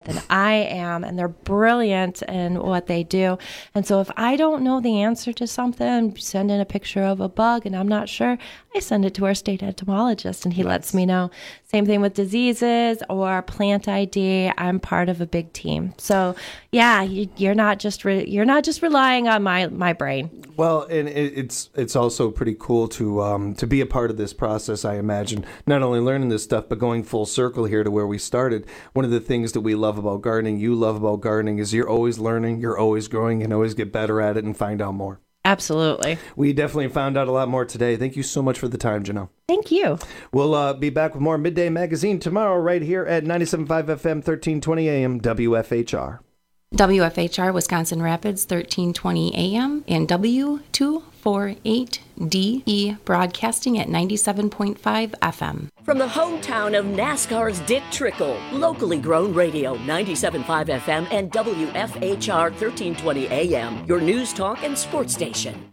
than I am, and they're brilliant in what they do. And so if I don't know the answer to something, send in a picture of a bug and I'm not sure, I send it to our state entomologist and he lets me know. Same thing with diseases or plant ID. I'm part of a big team. So yeah, you're not just relying on my brain. Well, and it's also pretty cool to be a part of this process, I imagine. Not only learning this stuff, but going full circle here to where we started. One of the things that we love about gardening, you love about gardening, is you're always learning, you're always growing, and always get better at it and find out more. Absolutely. We definitely found out a lot more today. Thank you so much for the time, Janelle. Thank you. We'll be back with more Midday Magazine tomorrow right here at 97.5 FM, 1320 AM, WFHR. WFHR, Wisconsin Rapids, 1320 AM, and W248DE, broadcasting at 97.5 FM. From the hometown of NASCAR's Dick Trickle, locally grown radio, 97.5 FM and WFHR 1320 AM, your news, talk, and sports station.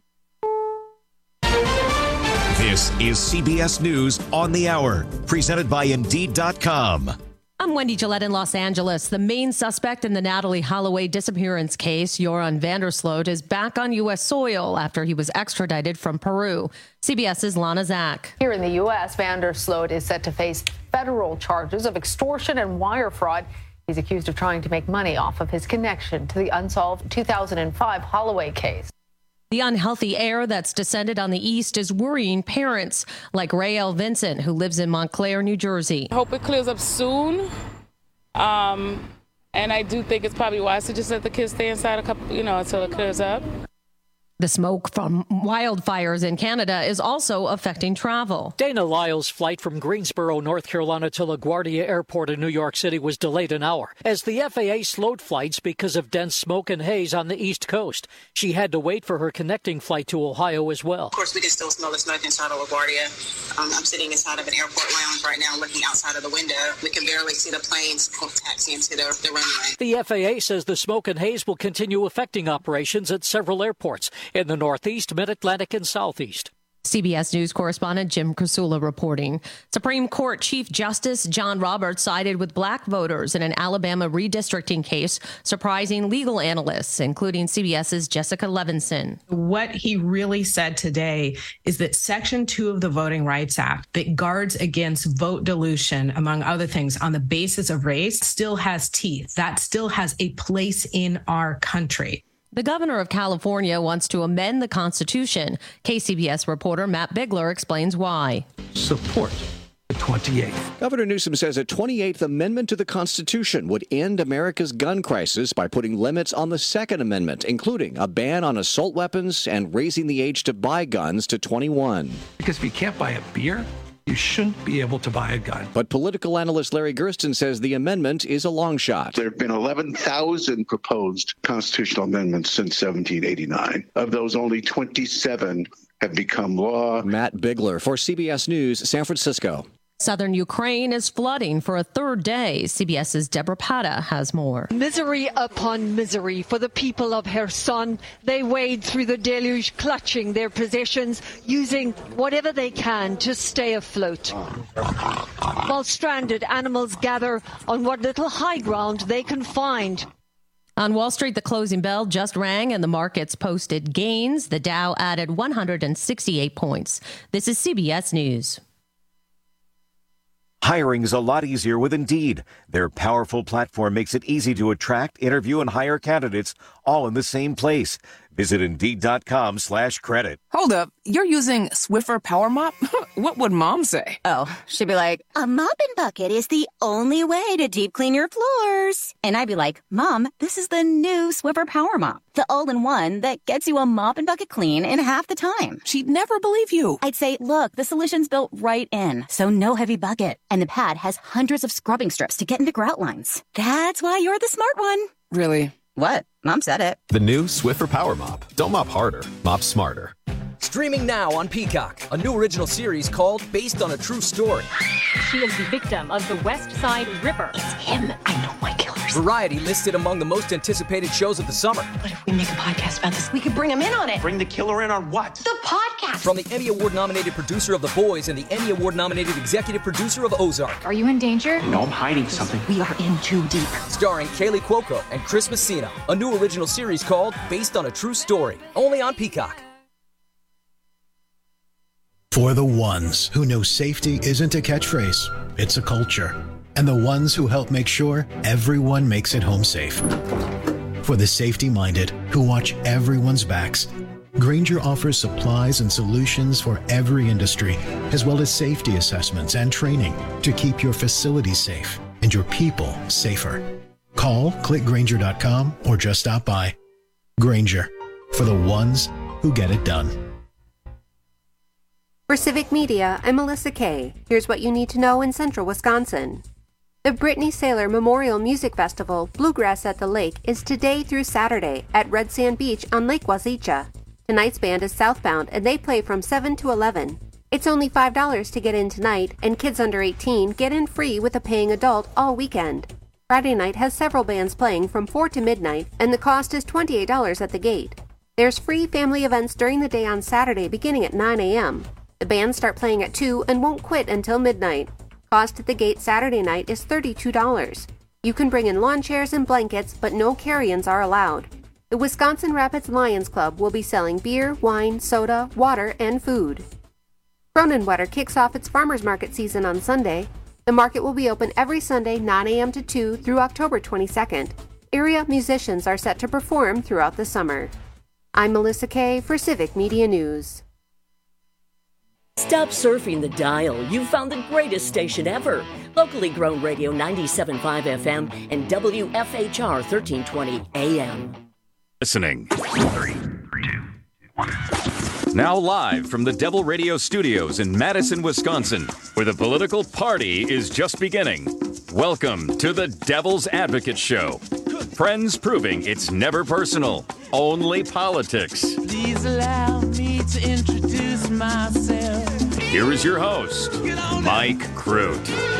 This is CBS News on the Hour, presented by Indeed.com. I'm Wendy Gillette in Los Angeles. The main suspect in the Natalee Holloway disappearance case, Joran Vandersloot, is back on U.S. soil after he was extradited from Peru. CBS's Lana Zak. Here in the U.S., Vandersloot is set to face federal charges of extortion and wire fraud. He's accused of trying to make money off of his connection to the unsolved 2005 Holloway case. The unhealthy air that's descended on the East is worrying parents like Rael Vincent, who lives in Montclair, New Jersey. I hope it clears up soon. And I do think it's probably wise to just let the kids stay inside until it clears up. The smoke from wildfires in Canada is also affecting travel. Dana Lyle's flight from Greensboro, North Carolina to LaGuardia Airport in New York City was delayed an hour as the FAA slowed flights because of dense smoke and haze on the East Coast. She had to wait for her connecting flight to Ohio as well. Of course, we can still smell the smoke inside of LaGuardia. I'm sitting inside of an airport lounge right now looking outside of the window. We can barely see the planes taxiing to the runway. The FAA says the smoke and haze will continue affecting operations at several airports in the Northeast, Mid-Atlantic, and Southeast. CBS News correspondent Jim Krasula reporting. Supreme Court Chief Justice John Roberts sided with black voters in an Alabama redistricting case, surprising legal analysts, including CBS's Jessica Levinson. What he really said today is that Section 2 of the Voting Rights Act that guards against vote dilution, among other things, on the basis of race, still has teeth. That still has a place in our country. The governor of California wants to amend the Constitution. KCBS reporter Matt Bigler explains why. Support the 28th. Governor Newsom says a 28th Amendment to the Constitution would end America's gun crisis by putting limits on the Second Amendment, including a ban on assault weapons and raising the age to buy guns to 21. Because if you can't buy a beer, you shouldn't be able to buy a gun. But political analyst Larry Gersten says the amendment is a long shot. There have been 11,000 proposed constitutional amendments since 1789. Of those, only 27 have become law. Matt Bigler for CBS News, San Francisco. Southern Ukraine is flooding for a third day. CBS's Deborah Pata has more. Misery upon misery for the people of Kherson. They wade through the deluge, clutching their possessions, using whatever they can to stay afloat. While stranded animals gather on what little high ground they can find. On Wall Street, the closing bell just rang and the markets posted gains. The Dow added 168 points. This is CBS News. Hiring is a lot easier with Indeed. Their powerful platform makes it easy to attract, interview, and hire candidates all in the same place. Visit Indeed.com/credit. Hold up. You're using Swiffer Power Mop? What would Mom say? Oh, she'd be like, a mop and bucket is the only way to deep clean your floors. And I'd be like, Mom, this is the new Swiffer Power Mop. The all-in-one that gets you a mop and bucket clean in half the time. She'd never believe you. I'd say, look, the solution's built right in, so no heavy bucket. And the pad has hundreds of scrubbing strips to get into grout lines. That's why you're the smart one. Really? What? Mom said it. The new Swiffer Power Mop. Don't mop harder, mop smarter. Streaming now on Peacock, a new original series called Based on a True Story. She is the victim of the West Side Ripper. It's him. I know my killers. Variety listed among the most anticipated shows of the summer. What if we make a podcast about this? We could bring him in on it. Bring the killer in on what? The podcast. From the Emmy Award-nominated producer of The Boys and the Emmy Award-nominated executive producer of Ozark. Are you in danger? No, I'm hiding something. We are in too deep. Starring Kaylee Cuoco and Chris Messina. A new original series called Based on a True Story. Only on Peacock. For the ones who know safety isn't a catchphrase, it's a culture. And the ones who help make sure everyone makes it home safe. For the safety-minded who watch everyone's backs, Grainger offers supplies and solutions for every industry, as well as safety assessments and training to keep your facilities safe and your people safer. Call, click Grainger.com, or just stop by. Grainger, for the ones who get it done. For Civic Media, I'm Melissa Kay. Here's what you need to know in central Wisconsin. The Brittany Saylor Memorial Music Festival, Bluegrass at the Lake, is today through Saturday at Red Sand Beach on Lake Wazeecha. Tonight's band is Southbound, and they play from 7 to 11. It's only $5 to get in tonight, and kids under 18 get in free with a paying adult all weekend. Friday night has several bands playing from 4 to midnight, and the cost is $28 at the gate. There's free family events during the day on Saturday beginning at 9 a.m. The bands start playing at 2 and won't quit until midnight. Cost at the gate Saturday night is $32. You can bring in lawn chairs and blankets, but no carry-ins are allowed. The Wisconsin Rapids Lions Club will be selling beer, wine, soda, water, and food. Kronenwetter kicks off its farmers market season on Sunday. The market will be open every Sunday 9 a.m. to 2 through October 22nd. Area musicians are set to perform throughout the summer. I'm Melissa Kay for Civic Media News. Stop surfing the dial. You've found the greatest station ever. Locally grown radio 97.5 FM and WFHR 1320 AM. Listening. 3, 2, 1. Now live from the Devil Radio Studios in Madison, Wisconsin, where the political party is just beginning. Welcome to the Devil's Advocate Show. Friends proving it's never personal, only politics. Please allow me to introduce myself. Here is your host, Mike Crute.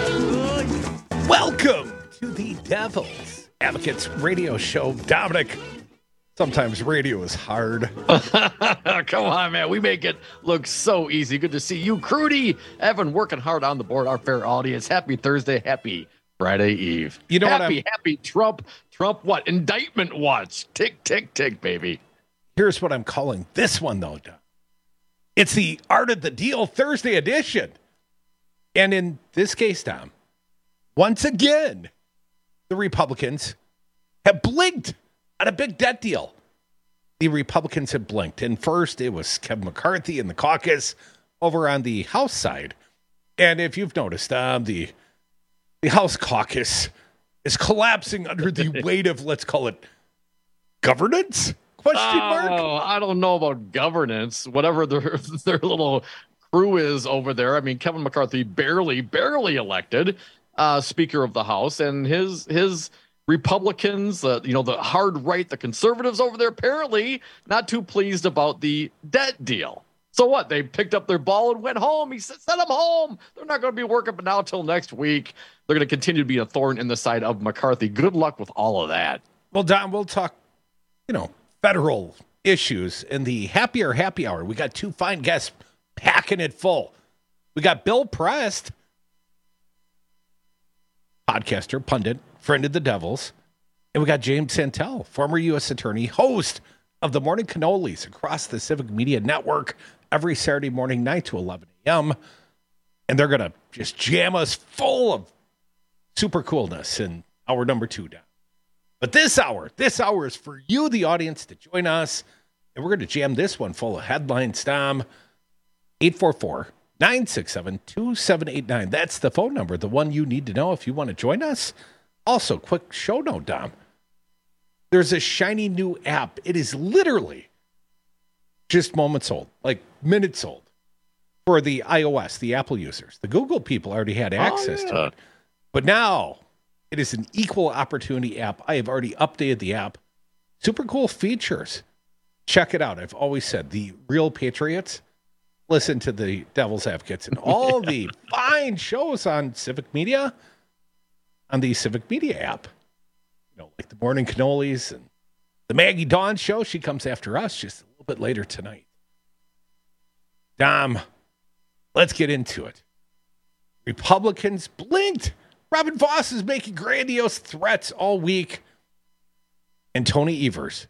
Welcome to the Devil's Advocates Radio Show. Dominic, sometimes radio is hard. Come on, man. We make it look so easy. Good to see you, Crudy. Evan, working hard on the board, our fair audience. Happy Thursday. Happy Friday Eve. You know happy Trump what? Indictment watch. Tick, tick, tick, baby. Here's what I'm calling this one, though, Dom. It's the Art of the Deal Thursday edition. And in this case, Dom, once again, the Republicans have blinked on a big debt deal. The Republicans have blinked. And first, it was Kevin McCarthy in the caucus over on the House side. And if you've noticed, the House caucus is collapsing under the weight of, let's call it, governance? Question mark? Oh, I don't know about governance. Whatever their little crew is over there. I mean, Kevin McCarthy barely elected Speaker of the House, and his Republicans, the hard right, the conservatives over there, apparently not too pleased about the debt deal. So what? They picked up their ball and went home. He said, send them home. They're not going to be working but now till next week. They're going to continue to be a thorn in the side of McCarthy. Good luck with all of that. Well, Don, we'll talk, federal issues in the happy hour. We got two fine guests packing it full. We got Bill Prest, podcaster, pundit, friend of the Devils. And we got James Santel, former U.S. attorney, host of the Morning Cannolis across the Civic Media Network every Saturday morning, 9 to 11 a.m. And they're going to just jam us full of super coolness in hour number 2 down. But this hour is for you, the audience, to join us. And we're going to jam this one full of headlines, Dom. 844-967-2789. That's the phone number, the one you need to know if you want to join us. Also, quick show note, Dom. There's a shiny new app. It is literally just moments old, like minutes old, for the iOS, the Apple users. The Google people already had access to it. But now it is an equal opportunity app. I have already updated the app. Super cool features. check it out. I've always said the real patriots listen to the Devil's Advocates and all the fine shows on Civic Media, on the Civic Media app. You know, like the Morning Cannolis and the Maggie Dawn show. She comes after us just a little bit later tonight. Dom, let's get into it. Republicans blinked. Robin Vos is making grandiose threats all week. And Tony Evers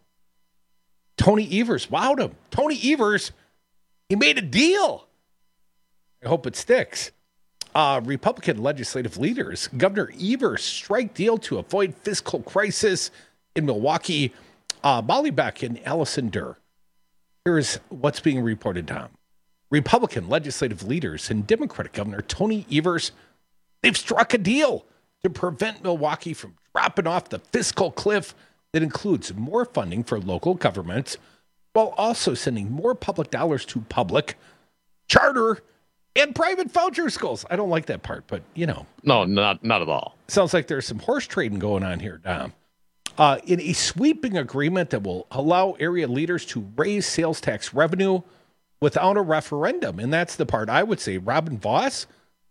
wowed him. Tony Evers, he made a deal. I hope it sticks. Republican legislative leaders, Governor Evers' strike deal to avoid fiscal crisis in Milwaukee, Molly Beck and Allison Durr. Here's what's being reported, Tom. Republican legislative leaders and Democratic Governor Tony Evers, they've struck a deal to prevent Milwaukee from dropping off the fiscal cliff that includes more funding for local governments while also sending more public dollars to public, charter, and private voucher schools. I don't like that part, but you know. No, not at all. Sounds like there's some horse trading going on here, Dom. In a sweeping agreement that will allow area leaders to raise sales tax revenue without a referendum. And that's the part I would say Robin Vos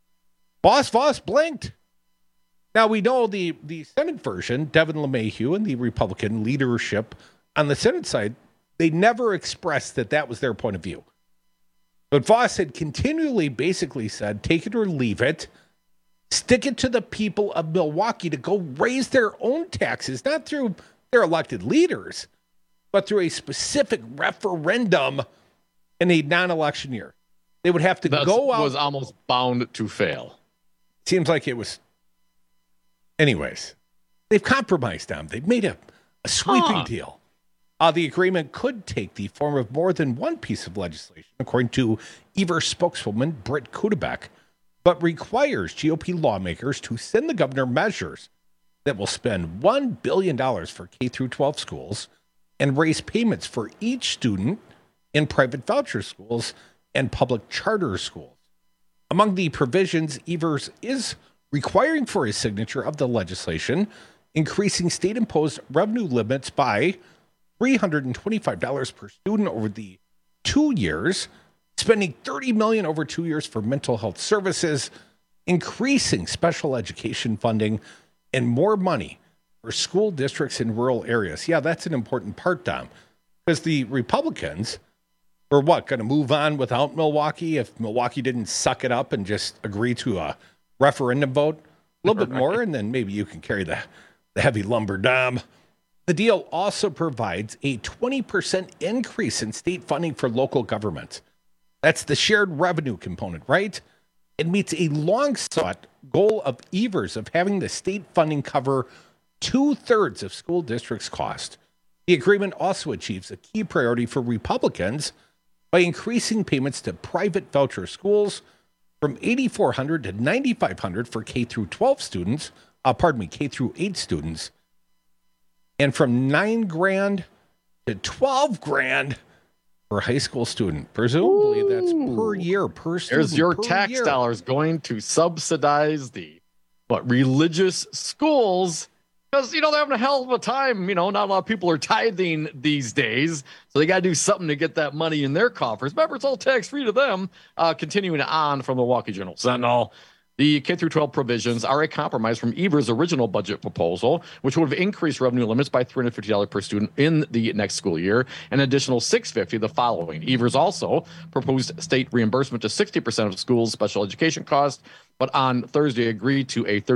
blinked. Now, we know the Senate version, Devin LeMahieu and the Republican leadership on the Senate side, they never expressed that was their point of view. But Vos had continually basically said, take it or leave it. Stick it to the people of Milwaukee to go raise their own taxes, not through their elected leaders, but through a specific referendum in a non-election year. They would have to go out. Was almost bound to fail. Seems like it was. Anyways, they've compromised them. They've made a sweeping deal. The agreement could take the form of more than one piece of legislation, according to Evers spokeswoman Britt Kudebeck, but requires GOP lawmakers to send the governor measures that will spend $1 billion for K-12 schools and raise payments for each student in private voucher schools and public charter schools. Among the provisions Evers is requiring for his signature of the legislation, increasing state-imposed revenue limits by $325 per student over the 2 years, spending $30 million over 2 years for mental health services, increasing special education funding, and more money for school districts in rural areas. Yeah, that's an important part, Dom, because the Republicans were going to move on without Milwaukee if Milwaukee didn't suck it up and just agree to a referendum vote a little bit more, and then maybe you can carry the heavy lumber, Dom. The deal also provides a 20% increase in state funding for local governments. That's the shared revenue component, right? It meets a long-sought goal of Evers of having the state funding cover 2/3 of school districts' cost. The agreement also achieves a key priority for Republicans by increasing payments to private voucher schools from $8,400 to $9,500 for K-12 students, K-8 students, and from $9,000 to $12,000 for a high school student. Presumably that's per year, per student. There's your tax dollars going to subsidize the religious schools, because they're having a hell of a time. Not a lot of people are tithing these days, so they got to do something to get that money in their coffers. Remember, it's all tax free to them. Continuing on from the Milwaukee Journal Sentinel. The K-12 provisions are a compromise from Evers' original budget proposal, which would have increased revenue limits by $350 per student in the next school year, and an additional $650 the following. Evers also proposed state reimbursement to 60% of schools' special education costs, but on Thursday agreed to a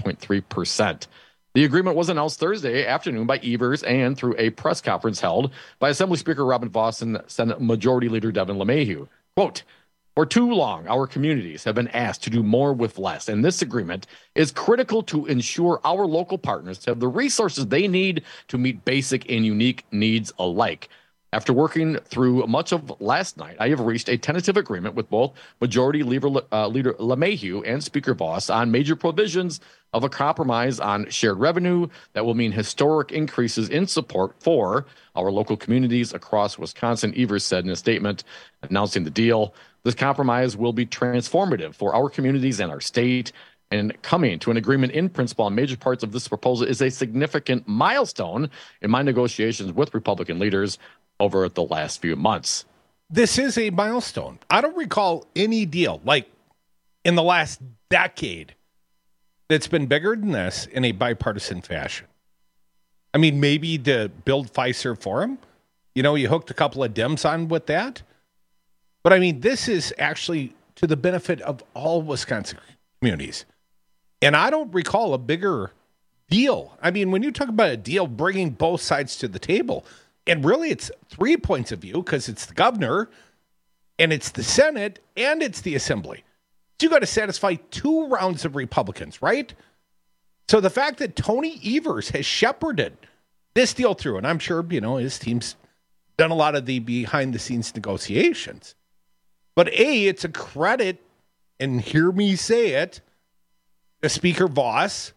33.3%. The agreement was announced Thursday afternoon by Evers and through a press conference held by Assembly Speaker Robin Vos and Senate Majority Leader Devin LeMahieu. Quote, "For too long, our communities have been asked to do more with less, and this agreement is critical to ensure our local partners have the resources they need to meet basic and unique needs alike. After working through much of last night, I have reached a tentative agreement with both Majority Leader LeMahieu and Speaker Vos on major provisions of a compromise on shared revenue that will mean historic increases in support for our local communities across Wisconsin," Evers said in a statement announcing the deal. "This compromise will be transformative for our communities and our state, and coming to an agreement in principle on major parts of this proposal is a significant milestone in my negotiations with Republican leaders. over the last few months. This is a milestone. I don't recall any deal like in the last decade that's been bigger than this in a bipartisan fashion. I mean, maybe to build Fiserv Forum, you hooked a couple of Dems on with that. But I mean, this is actually to the benefit of all Wisconsin communities. And I don't recall a bigger deal. I mean, when you talk about a deal bringing both sides to the table, and really it's 3 points of view because it's the governor and it's the Senate and it's the Assembly. So you got to satisfy 2 rounds of Republicans, right? So the fact that Tony Evers has shepherded this deal through, and I'm sure, his team's done a lot of the behind-the-scenes negotiations. But A, it's a credit, and hear me say it, to Speaker Voss,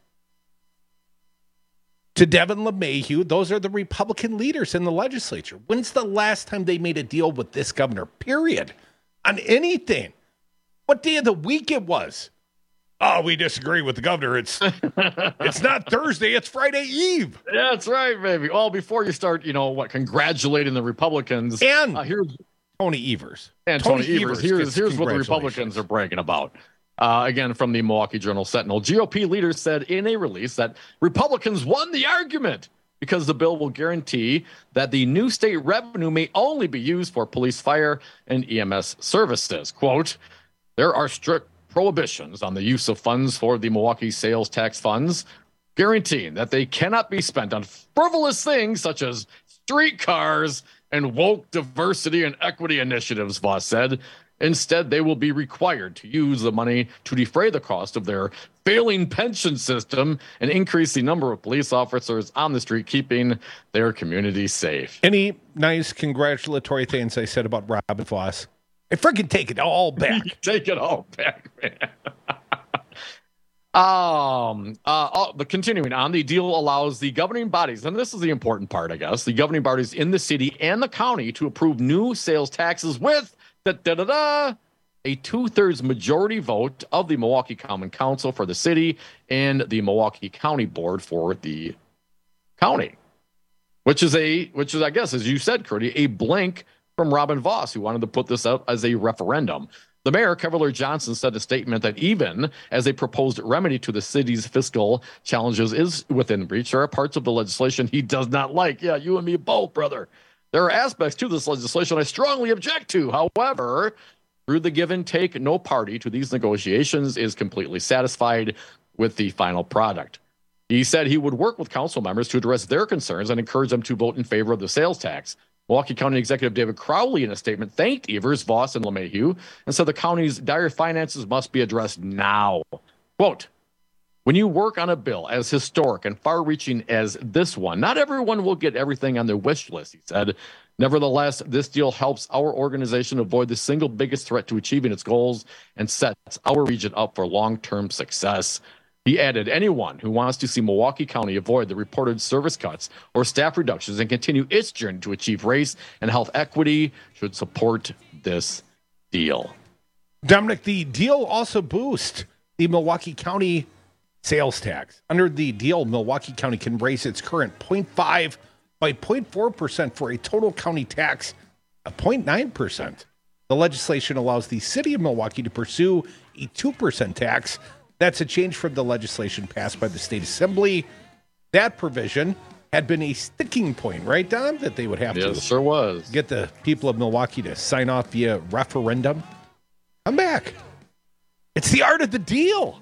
to Devin LeMahieu. Those are the Republican leaders in the legislature. When's the last time they made a deal with this governor, period, on anything? What day of the week it was? Oh, we disagree with the governor. It's not Thursday, it's Friday Eve. Yeah, that's right, baby. Well, before you start, congratulating the Republicans. And here's Tony Evers. And Tony Evers. Here's what the Republicans are bragging about. Again, from the Milwaukee Journal-Sentinel, GOP leaders said in a release that Republicans won the argument because the bill will guarantee that the new state revenue may only be used for police, fire, and EMS services. Quote, there are strict prohibitions on the use of funds for the Milwaukee sales tax funds, guaranteeing that they cannot be spent on frivolous things such as streetcars and woke diversity and equity initiatives, Voss said. Instead, they will be required to use the money to defray the cost of their failing pension system and increase the number of police officers on the street, keeping their community safe. Any nice congratulatory things I said about Robin Voss? I freaking take it all back. Take it all back, man. But continuing on, the deal allows the governing bodies, and this is the important part, I guess, the governing bodies in the city and the county to approve new sales taxes with a 2/3 majority vote of the Milwaukee Common Council for the city and the Milwaukee County Board for the county, which is, I guess, as you said, Curdy, a blink from Robin Voss, who wanted to put this out as a referendum. The mayor, Kevlar Johnson, said in a statement that even as a proposed remedy to the city's fiscal challenges is within reach, there are parts of the legislation he does not like. Yeah, you and me both, brother. There are aspects to this legislation I strongly object to. However, through the give and take, no party to these negotiations is completely satisfied with the final product. He said he would work with council members to address their concerns and encourage them to vote in favor of the sales tax. Milwaukee County Executive David Crowley, in a statement, thanked Evers, Voss, and LeMahieu and said the county's dire finances must be addressed now. Quote, when you work on a bill as historic and far-reaching as this one, not everyone will get everything on their wish list, he said. Nevertheless, this deal helps our organization avoid the single biggest threat to achieving its goals and sets our region up for long-term success. He added, anyone who wants to see Milwaukee County avoid the reported service cuts or staff reductions and continue its journey to achieve race and health equity should support this deal. Dominic, the deal also boosts the Milwaukee County sales tax. Under the deal, Milwaukee County can raise its current 0.5 by 0.4% for a total county tax of 0.9%. The legislation allows the city of Milwaukee to pursue a 2% tax. That's a change from the legislation passed by the state assembly. That provision had been a sticking point, right, Dom? That they would have to sure was. Get the people of Milwaukee to sign off via referendum. Come back. It's the art of the deal.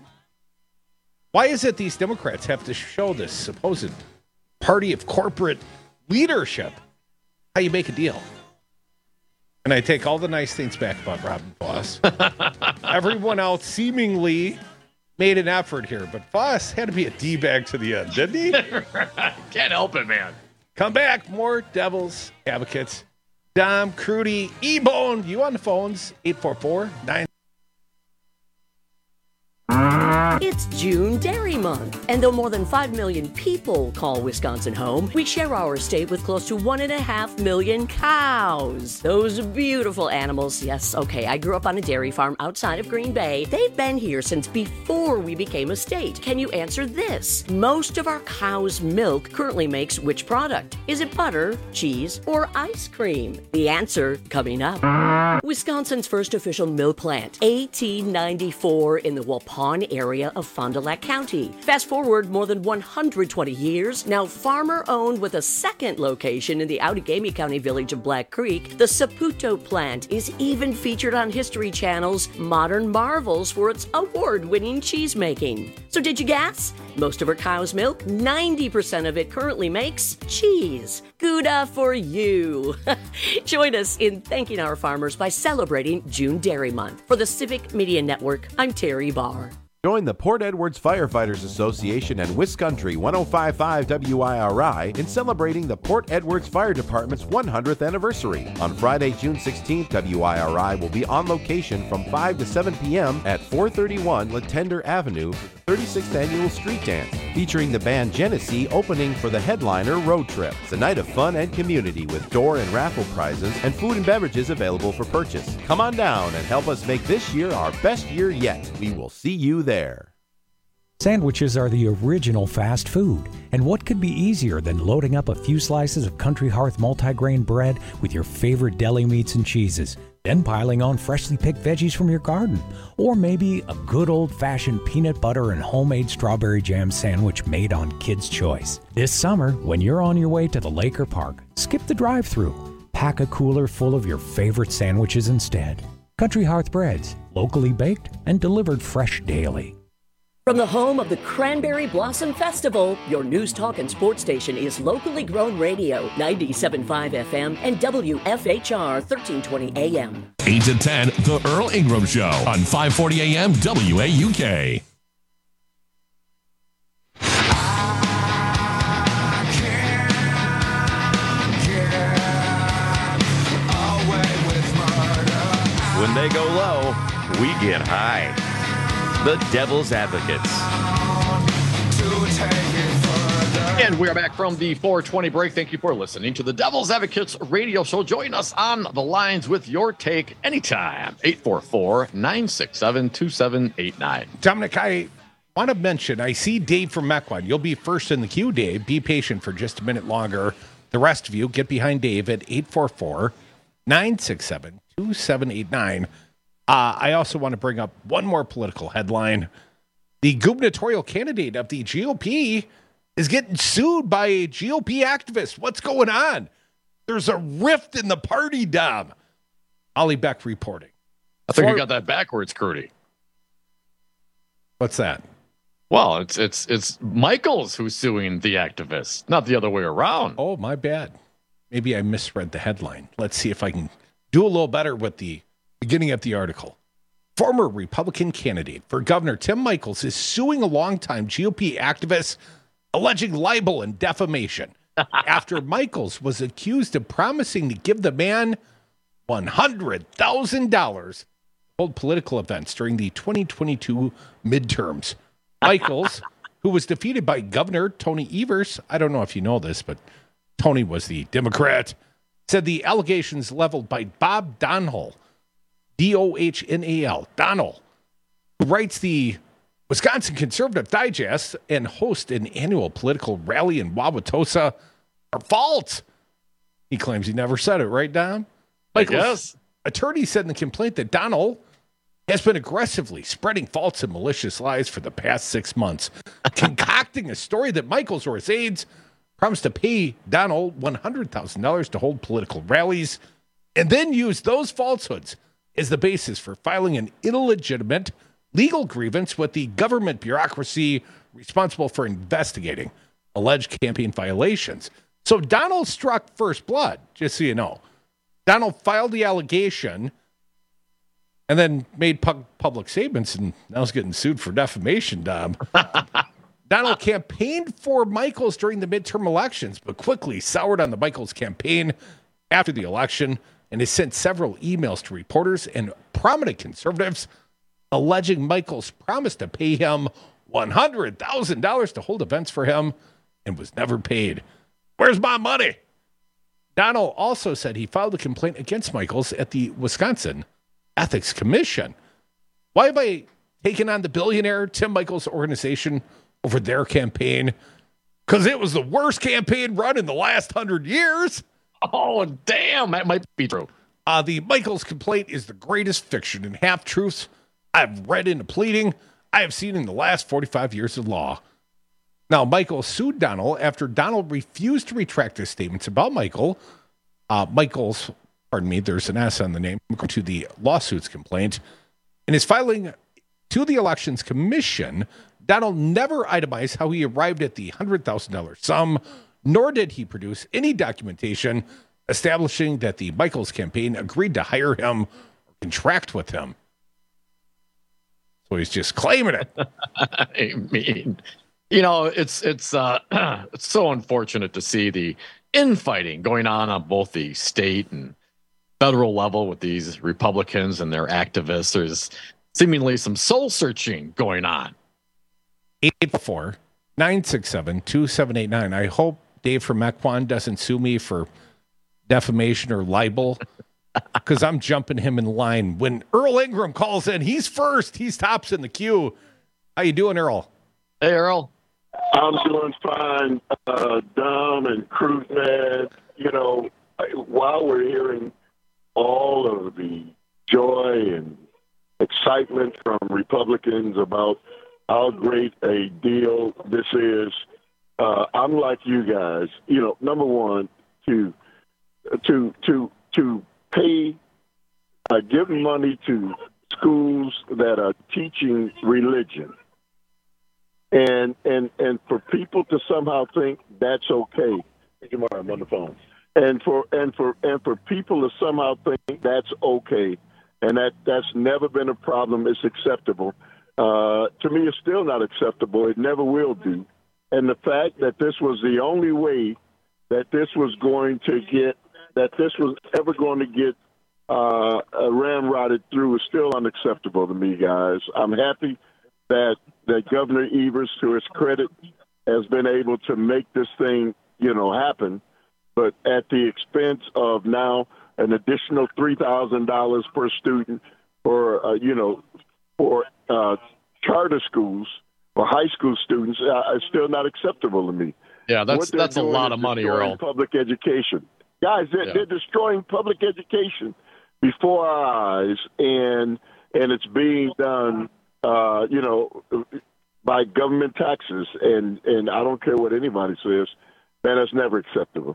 Why is it these Democrats have to show this supposed party of corporate leadership how you make a deal? And I take all the nice things back about Robin Voss. Everyone else seemingly made an effort here, but Voss had to be a D-bag to the end, didn't he? Can't help it, man. Come back, more Devils advocates. Dom, Crudy, E-Bone, you on the phones, 844-9. It's It's June Dairy Month. And though more than 5 million people call Wisconsin home, we share our state with close to 1.5 million cows. Those beautiful animals. Yes, okay, I grew up on a dairy farm outside of Green Bay. They've been here since before we became a state. Can you answer this? Most of our cow's milk currently makes which product? Is it butter, cheese, or ice cream? The answer coming up. Wisconsin's first official milk plant, 1894, in the Waupun area of Fond du Lac County. Fast forward more than 120 years, now farmer-owned with a second location in the Outagamie County village of Black Creek, the Saputo plant is even featured on History Channel's Modern Marvels for its award-winning cheese making. So did you guess? Most of our cow's milk, 90% of it currently makes cheese. Gouda for you. Join us in thanking our farmers by celebrating June Dairy Month. For the Civic Media Network, I'm Terry Barr. Join the Port Edwards Firefighters Association and Wiscountry 105.5 WIRI in celebrating the Port Edwards Fire Department's 100th anniversary. On Friday, June 16th, WIRI will be on location from 5 to 7 p.m. at 431 Latender Avenue for the 36th Annual Street Dance, featuring the band Genesee opening for the headliner Road Trip. It's a night of fun and community with door and raffle prizes and food and beverages available for purchase. Come on down and help us make this year our best year yet. We will see you there. Sandwiches are the original fast food, and what could be easier than loading up a few slices of Country Hearth multigrain bread with your favorite deli meats and cheeses, then piling on freshly picked veggies from your garden, or maybe a good old-fashioned peanut butter and homemade strawberry jam sandwich made on Kids' Choice. This summer, when you're on your way to the lake or park, skip the drive-thru. Pack a cooler full of your favorite sandwiches instead. Country Hearth Breads, locally baked and delivered fresh daily. From the home of the Cranberry Blossom Festival, your news talk and sports station is locally grown radio, 97.5 FM and WFHR 1320 AM. 8 to 10, The Earl Ingram Show on 540 AM WAUK. When they go low, we get high. The Devil's Advocates. And we are back from the 420 break. Thank you for listening to the Devil's Advocates radio show. Join us on the lines with your take anytime. 844-967-2789. Dominic, I want to mention, I see Dave from Mequon. You'll be first in the queue, Dave. Be patient for just a minute longer. The rest of you, get behind Dave at 844-967-2789. I also want to bring up one more political headline. The gubernatorial candidate of the GOP is getting sued by a GOP activist. What's going on? There's a rift in the party, Dom. Ollie Beck reporting. I think you got that backwards, Crudy. What's that? Well, it's Michaels who's suing the activist, not the other way around. Oh, my bad. Maybe I misread the headline. Let's see if I can do a little better with the beginning of the article. Former Republican candidate for governor Tim Michaels is suing a longtime GOP activist alleging libel and defamation after Michaels was accused of promising to give the man $100,000 to hold political events during the 2022 midterms. Michaels, who was defeated by Governor Tony Evers, I don't know if you know this, but Tony was the Democrat, said the allegations leveled by Bob Dohnal, Dohnal, Dohnal, who writes the Wisconsin Conservative Digest and hosts an annual political rally in Wauwatosa, are false. He claims he never said it, right, Don? Michael's attorney said in the complaint that Dohnal has been aggressively spreading false and malicious lies for the past 6 months, concocting a story that Michaels or his aides promised to pay Dohnal $100,000 to hold political rallies, and then use those falsehoods as the basis for filing an illegitimate legal grievance with the government bureaucracy responsible for investigating alleged campaign violations. So Dohnal struck first blood, just so you know. Dohnal filed the allegation and then made public statements, and now he's getting sued for defamation, Dom. Dohnal campaigned for Michaels during the midterm elections, but quickly soured on the Michaels campaign after the election and has sent several emails to reporters and prominent conservatives alleging Michaels promised to pay him $100,000 to hold events for him and was never paid. Where's my money? Donnell also said he filed a complaint against Michaels at the Wisconsin Ethics Commission. Why have I taken on the billionaire Tim Michaels' organization over their campaign? Because it was the worst campaign run in the last 100 years. Oh, damn. That might be true. The Michaels complaint is the greatest fiction and half-truths I've read into pleading I have seen in the last 45 years of law. Now, Michaels sued Donnell after Donnell refused to retract his statements about Michaels, there's an S on the name, to the lawsuit's complaint. In his filing to the Elections Commission, Donnell never itemized how he arrived at the $100,000 sum, nor did he produce any documentation establishing that the Michaels campaign agreed to hire him or contract with him. So he's just claiming it. I mean, it's so unfortunate to see the infighting going on both the state and federal level with these Republicans and their activists. There's seemingly some soul searching going on. 844-967-2789. I hope Dave from Mequon doesn't sue me for defamation or libel, because I'm jumping him in line. When Earl Ingram calls in, he's first. He's tops in the queue. How you doing, Earl? Hey, Earl. I'm doing fine, Dom and Cruz, man. While we're hearing all of the joy and excitement from Republicans about how great a deal this is, I'm like you guys. Number one, to pay, give money to schools that are teaching religion, and for people to somehow think that's okay. I'm on the phone. And for people to somehow think that's okay, and that's never been a problem. It's acceptable. To me, it's still not acceptable. It never will be. And the fact that this was the only way that this was ever going to get ramrodded through is still unacceptable to me, guys. I'm happy that Governor Evers, to his credit, has been able to make this thing, happen, but at the expense of now an additional $3,000 per student for charter schools or high school students is still not acceptable to me. Yeah, that's a lot of money, Earl. Public education. Guys, they're destroying public education before our eyes, and it's being done, by government taxes, and I don't care what anybody says, man, that's never acceptable.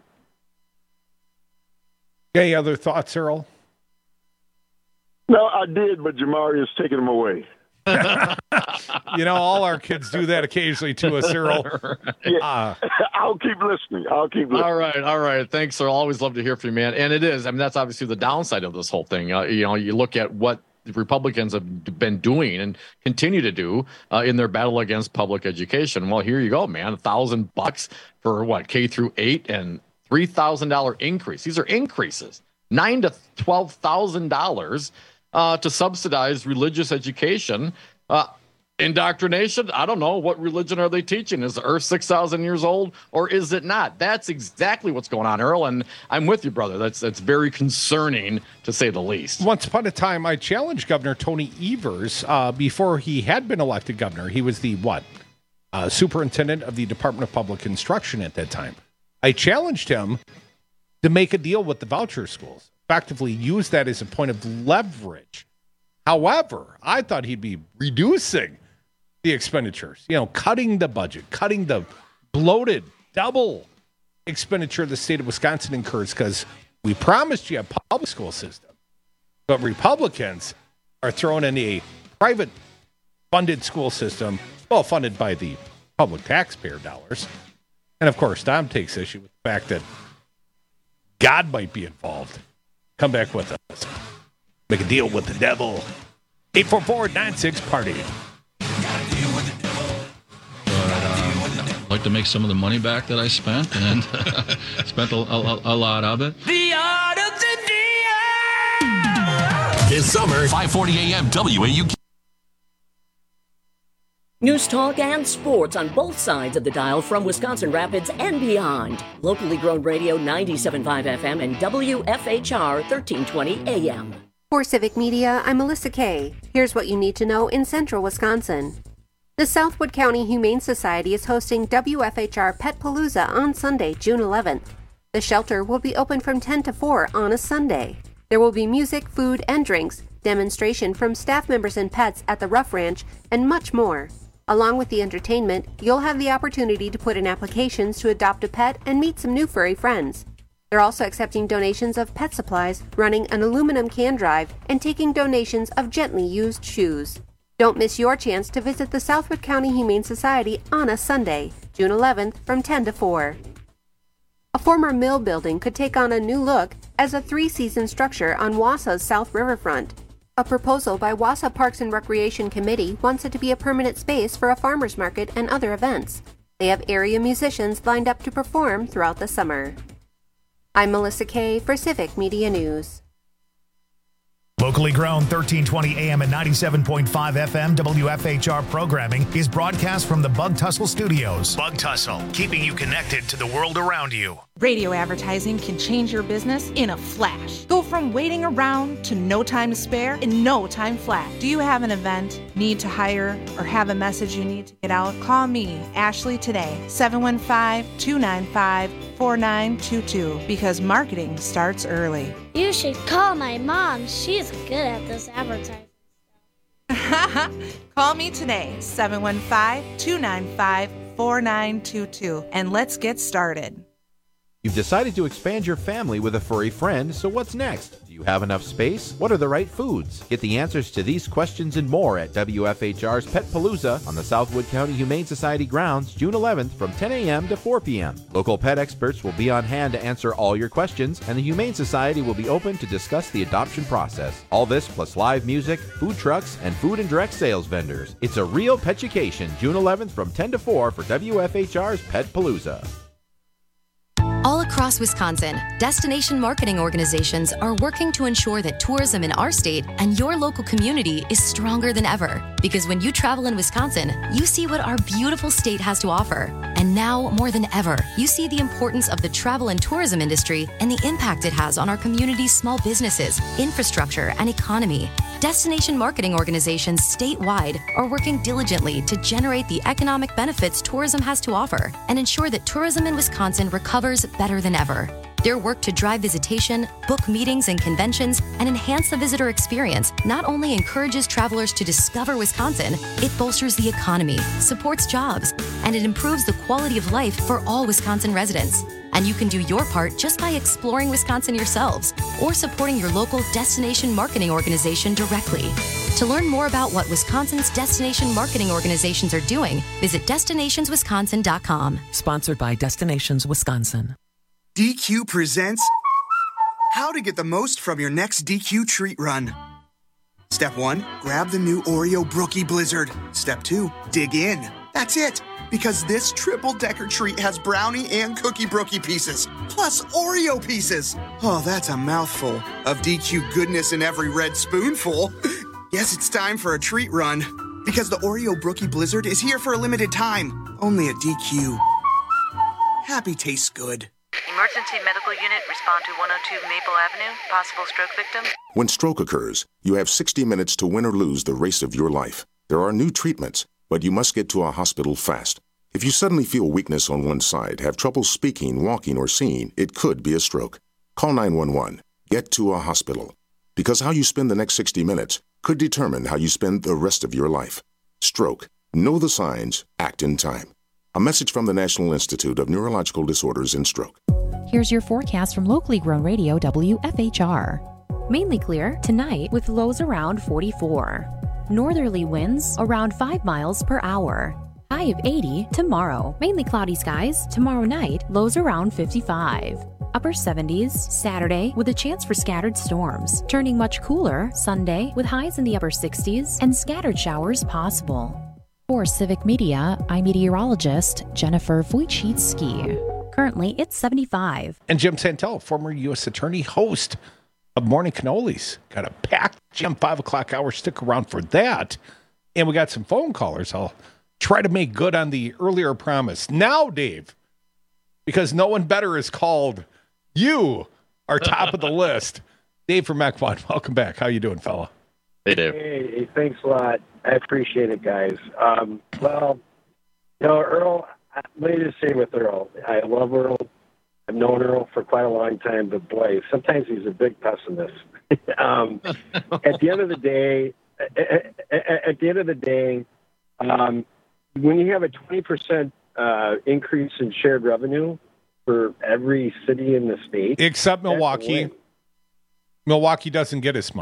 Any other thoughts, Earl? No, I did, but Jamari is taking them away. All our kids do that occasionally to us, Earl. I'll keep listening. All right. Thanks, Earl. Always love to hear from you, man. And it is. I mean, that's obviously the downside of this whole thing. You look at what the Republicans have been doing and continue to do in their battle against public education. Well, here you go, man. $1,000 for what, K through 8, and $3,000 increase. These are increases, $9,000 to $12,000 to subsidize religious education. Indoctrination, I don't know. What religion are they teaching? Is the earth 6,000 years old, or is it not? That's exactly what's going on, Earl, and I'm with you, brother. That's very concerning, to say the least. Once upon a time, I challenged Governor Tony Evers before he had been elected governor. He was the, superintendent of the Department of Public Instruction at that time. I challenged him to make a deal with the voucher schools, effectively use that as a point of leverage. However, I thought he'd be reducing the expenditures, cutting the budget, cutting the bloated double expenditure the state of Wisconsin incurs, because we promised you a public school system, but Republicans are throwing in a private funded school system, well funded by the public taxpayer dollars. And of course, Tom takes issue with the fact that God might be involved. Come back with us. Make a deal with the devil. 844-96-PARTY. I'd like to make some of the money back that I spent, and spent a lot of it. The art of the deal. This summer, 540 AM WAUK. News talk and sports on both sides of the dial from Wisconsin Rapids and beyond. Locally grown radio 97.5 FM and WFHR 1320 AM. For Civic Media, I'm Melissa Kay. Here's what you need to know in central Wisconsin. The Southwood County Humane Society is hosting WFHR Pet Palooza on Sunday, June 11th. The shelter will be open from 10 to 4 on a Sunday. There will be music, food, and drinks, demonstration from staff members and pets at the Rough Ranch, and much more. Along with the entertainment, you'll have the opportunity to put in applications to adopt a pet and meet some new furry friends. They're also accepting donations of pet supplies, running an aluminum can drive, and taking donations of gently used shoes. Don't miss your chance to visit the Southwood County Humane Society on a Sunday, June 11th from 10 to 4. A former mill building could take on a new look as a 3-season structure on Wausa's South Riverfront. A proposal by Wausa Parks and Recreation Committee wants it to be a permanent space for a farmer's market and other events. They have area musicians lined up to perform throughout the summer. I'm Melissa Kay for Civic Media News. Locally grown 1320 AM and 97.5 FM WFHR programming is broadcast from the Bug Tussle Studios. Bug Tussle, keeping you connected to the world around you. Radio advertising can change your business in a flash. Go from waiting around to no time to spare in no time flat. Do you have an event, need to hire, or have a message you need to get out? Call me, Ashley, today, 715-295-4922, because marketing starts early. You should call my mom. She's good at this advertising. Call me today, 715-295-4922, and let's get started. You've decided to expand your family with a furry friend, so what's next? Do you have enough space? What are the right foods? Get the answers to these questions and more at WFHR's Pet Palooza on the Southwood County Humane Society grounds, June 11th from 10 a.m. to 4 p.m. Local pet experts will be on hand to answer all your questions, and the Humane Society will be open to discuss the adoption process. All this plus live music, food trucks, and food and direct sales vendors. It's a real petucation, June 11th from 10 to 4 for WFHR's Pet Palooza. All across Wisconsin, destination marketing organizations are working to ensure that tourism in our state and your local community is stronger than ever. Because when you travel in Wisconsin, you see what our beautiful state has to offer. And now, more than ever, you see the importance of the travel and tourism industry and the impact it has on our community's small businesses, infrastructure, and economy. Destination marketing organizations statewide are working diligently to generate the economic benefits tourism has to offer and ensure that tourism in Wisconsin recovers better than ever. Their work to drive visitation, book meetings and conventions, and enhance the visitor experience not only encourages travelers to discover Wisconsin, it bolsters the economy, supports jobs, and it improves the quality of life for all Wisconsin residents. And you can do your part just by exploring Wisconsin yourselves or supporting your local destination marketing organization directly. To learn more about what Wisconsin's destination marketing organizations are doing, visit destinationswisconsin.com. Sponsored by Destinations Wisconsin. DQ presents how to get the most from your next DQ treat run. Step 1, grab the new Oreo Brookie Blizzard. Step 2, dig in. That's it, because this triple-decker treat has brownie and cookie brookie pieces, plus Oreo pieces. Oh, that's a mouthful of DQ goodness in every red spoonful. Yes, it's time for a treat run, because the Oreo Brookie Blizzard is here for a limited time, only at DQ. Happy tastes good. Emergency medical unit, respond to 102 Maple Avenue, possible stroke victim. When stroke occurs, you have 60 minutes to win or lose the race of your life. There are new treatments, but you must get to a hospital fast. If you suddenly feel weakness on one side, have trouble speaking, walking, or seeing, it could be a stroke. Call 911. Get to a hospital. Because how you spend the next 60 minutes could determine how you spend the rest of your life. Stroke. Know the signs. Act in time. A message from the National Institute of Neurological Disorders and Stroke. Here's your forecast from locally grown radio WFHR. Mainly clear tonight with lows around 44. Northerly winds around 5 miles per hour. High of 80 tomorrow. Mainly cloudy skies tomorrow night. Lows around 55. Upper 70s Saturday with a chance for scattered storms. Turning much cooler Sunday with highs in the upper 60s and scattered showers possible. For Civic Media, I'm meteorologist Jennifer Wojcicki. Currently, it's 75. And Jim Santel, former U.S. Attorney, host of Morning Cannolis. Got a packed Jim 5 o'clock hour. Stick around for that. And we got some phone callers. I'll try to make good on the earlier promise. Now, Dave, because no one better is called, you are top of the list. Dave from Mequon, welcome back. How you doing, fella? Hey, Dave. Hey, thanks a lot. I appreciate it, guys. Well, Earl, let me just say with Earl, I love Earl. I've known Earl for quite a long time, but boy, sometimes he's a big pessimist. At the end of the day, when you have a 20% increase in shared revenue for every city in the state, except Milwaukee. Milwaukee doesn't get as much.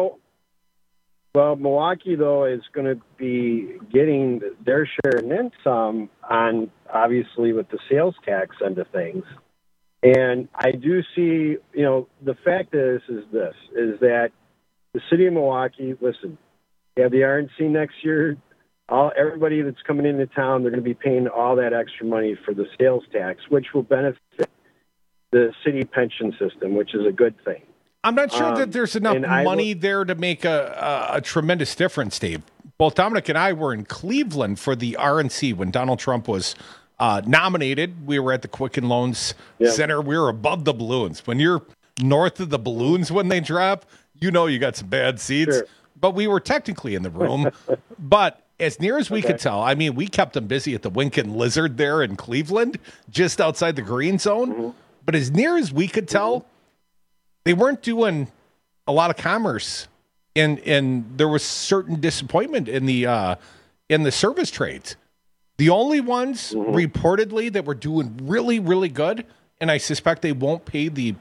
Well, Milwaukee, though, is going to be getting their share and then some on, obviously, with the sales tax end of things. And I do see, the fact is that the city of Milwaukee, listen, you have the RNC next year. Everybody that's coming into town, they're going to be paying all that extra money for the sales tax, which will benefit the city pension system, which is a good thing. I'm not sure that there's enough money there to make a tremendous difference, Dave. Both Dominic and I were in Cleveland for the RNC when Donald Trump was nominated. We were at the Quicken Loans Center. We were above the balloons. When you're north of the balloons when they drop, you got some bad seats. Sure. But we were technically in the room. But as near as we could tell, I mean, we kept them busy at the Winkin Lizard there in Cleveland, just outside the green zone. Mm-hmm. But as near as we could tell, they weren't doing a lot of commerce, and there was certain disappointment in the service trades. The only ones reportedly that were doing really, really good, and I suspect they won't pay the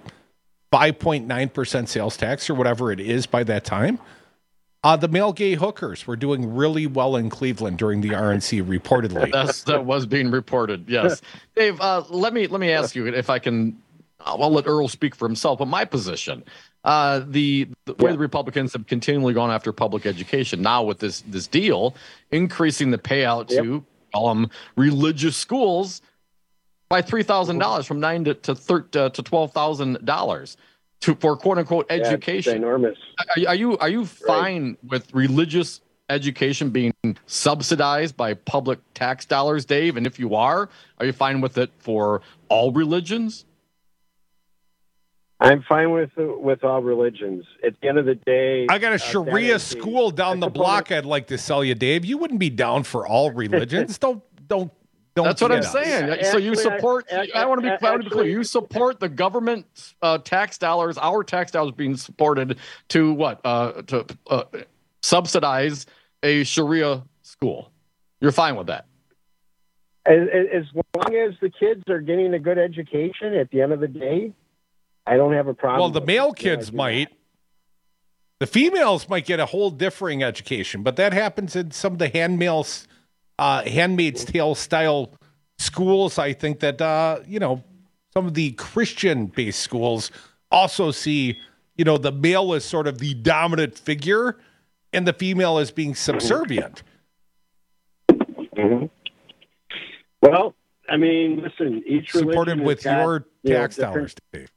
5.9% sales tax or whatever it is by that time. The male gay hookers were doing really well in Cleveland during the RNC, reportedly. That was being reported, yes. Dave, let me ask you if I can. I'll let Earl speak for himself. But my position, the way the Republicans have continually gone after public education, now with this deal, increasing the payout to religious schools by $3,000 from $9,000 to $12,000 for quote unquote education. That's enormous. Are you fine with religious education being subsidized by public tax dollars, Dave? And if you are you fine with it for all religions? I'm fine with all religions. At the end of the day, I got a Sharia school down the block I'd like to sell you, Dave. You wouldn't be down for all religions. Don't. That's what I'm saying. So you support. I want to be clear. You support the government tax dollars, our tax dollars being supported to what? To subsidize a Sharia school. You're fine with that. As long as the kids are getting a good education, at the end of the day, I don't have a problem. Well, the male kids might. The females might get a whole differing education, but that happens in some of the Handmaid's Tale style schools. I think that, some of the Christian-based schools also see, the male as sort of the dominant figure and the female as being subservient. Mm-hmm. Well, I mean, listen, each religion supported with your tax dollars, Dave.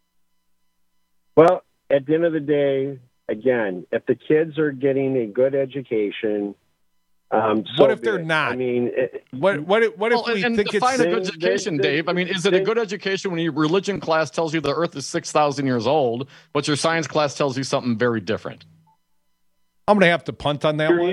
Well, at the end of the day, again, if the kids are getting a good education, what if they're not? I mean, what if we think define a good education, Dave? I mean, is it a good education when your religion class tells you the Earth is 6,000 years old, but your science class tells you something very different? I'm going to have to punt on that one.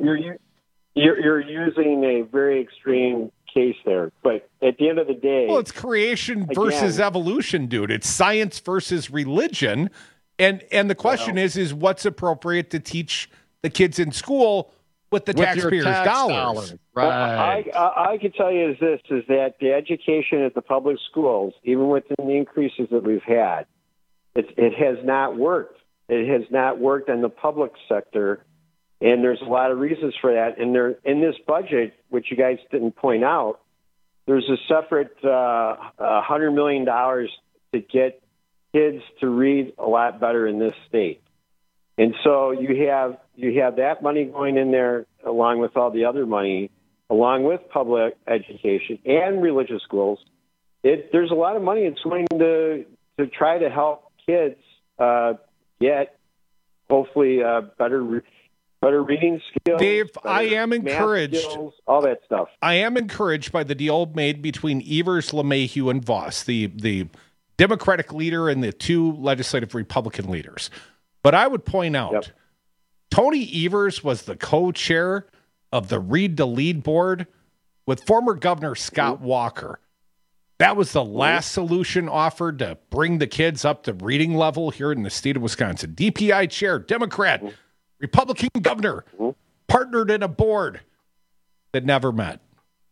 You're using a very extreme case there, but at the end of the day, well, it's creation versus evolution, dude. It's science versus religion, and the question is what's appropriate to teach the kids in school with the taxpayers' dollars. Right. I can tell you is that the education at the public schools, even within the increases that we've had, it has not worked. It has not worked in the public sector, and there's a lot of reasons for that. And there, in this budget, which you guys didn't point out, there's a separate $100 million to get kids to read a lot better in this state. And so you have that money going in there along with all the other money, along with public education and religious schools. There's a lot of money that's going to try to help kids get hopefully better. better reading skills. Dave, better I am math encouraged. skills, all that stuff. I am encouraged by the deal made between Evers, LeMahieu, and Voss, the Democratic leader and the two legislative Republican leaders. But I would point out, Tony Evers was the co-chair of the Read to Lead board with former Governor Scott Walker. That was the last solution offered to bring the kids up to reading level here in the state of Wisconsin. DPI chair, Democrat, Republican governor, partnered in a board that never met.